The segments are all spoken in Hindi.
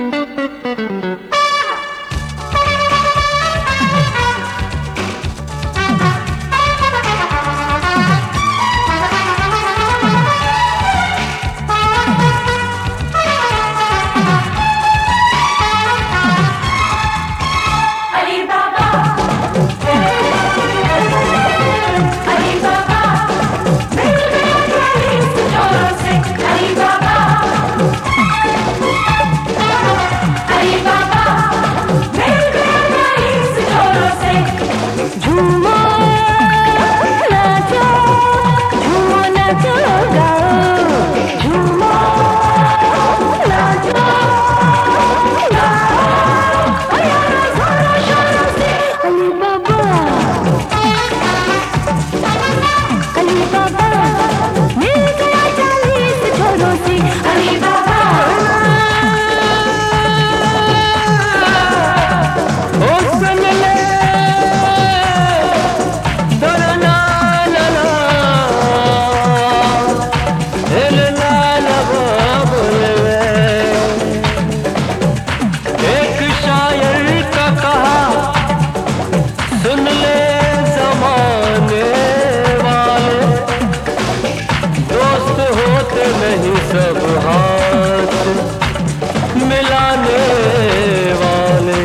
सब हाथ मिलाने वाले।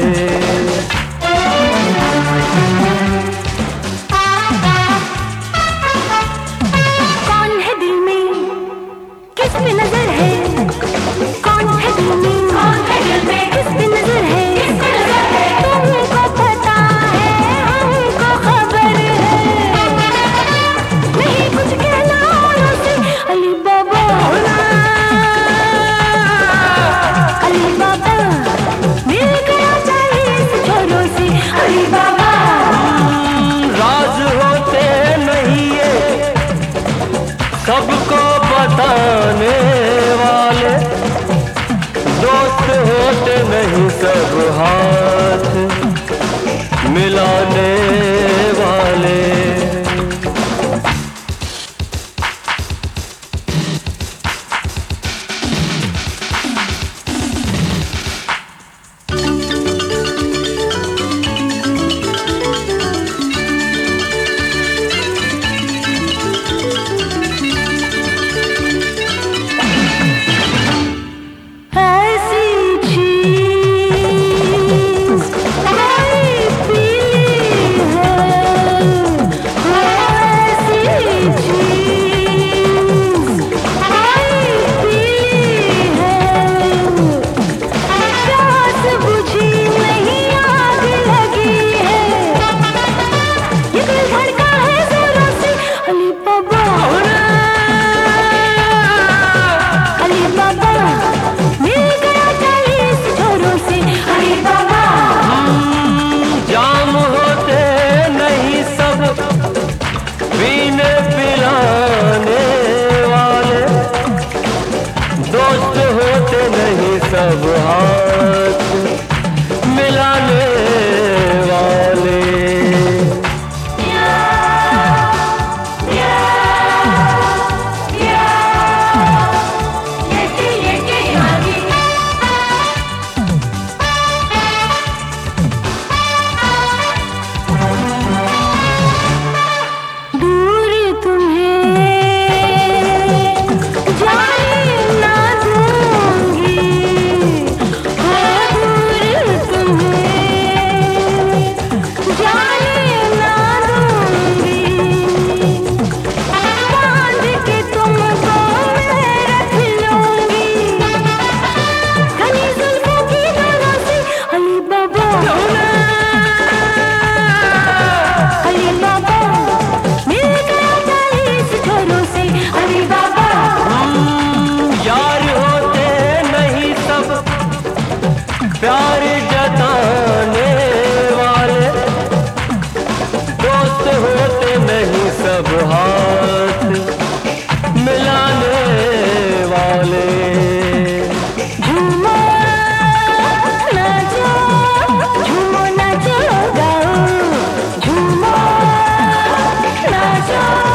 कौन है दिल में किस पे नजर है, कौन है दिल में किस पे नजर है, तुमको पता है हमको खबर है, नहीं कुछ कहना औरों से। अली बाबा अली बाबा मिल गया चाहिए इस छोरों से। अली बाबा राज होते नहीं ये सबको बताने वाले, दोस्त होते नहीं सब हाथ मिलाने वाले। दोस्त होते नहीं सब हाथ मिलाने वाले। दूर तुम्हें प्यार जताने वाले, दोस्त होते नहीं सब हाथ मिलाने वाले। झूमो नाचो, झूमो नाचो गाओ, झूमो नाचो।